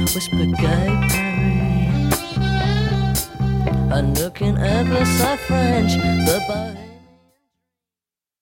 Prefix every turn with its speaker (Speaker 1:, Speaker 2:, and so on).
Speaker 1: whispered Gay Paris. A looking ever so French, the boy.